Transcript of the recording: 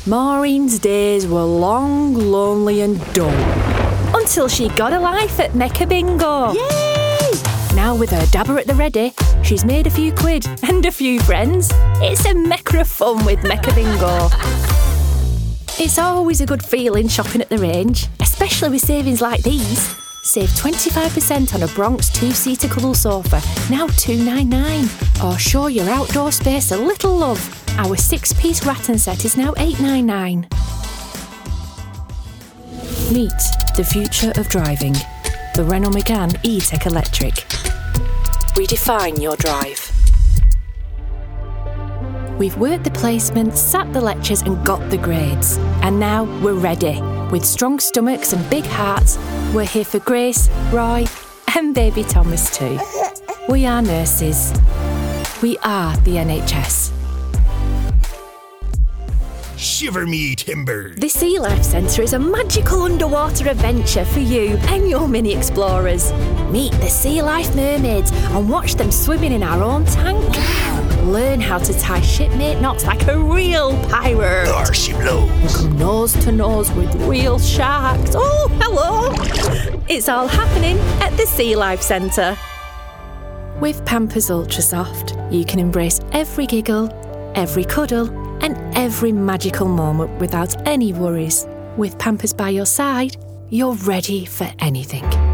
Maureen's days were long, lonely and dull. Until she got a life at Mecha Bingo. Yay! Now with her dabber at the ready, she's made a few quid and a few friends. It's a Mecha of fun with Mecha Bingo. It's always a good feeling shopping at the range, especially with savings like these. Save 25% on a Bronx 2-seater cuddle sofa, now $299. Or show your outdoor space a little love. Our 6-piece rattan set is now $899. Meet the future of driving. The Renault Megane E-Tech Electric. Redefine your drive. We've worked the placements, sat the lectures and got the grades. And now we're ready. With strong stomachs and big hearts, we're here for Grace, Roy and baby Thomas too. We are nurses. We are the NHS. Shiver me timbers. The Sea Life Centre is a magical underwater adventure for you and your mini explorers. Meet the Sea Life mermaids and watch them swimming in our own tank. Learn how to tie shipmate knots like a real pirate. There she blows. Come nose to nose with real sharks. Oh, hello! It's all happening at the Sea Life Centre. With Pampers Ultra Soft, you can embrace every giggle, every cuddle, and every magical moment without any worries. With Pampers by your side, you're ready for anything.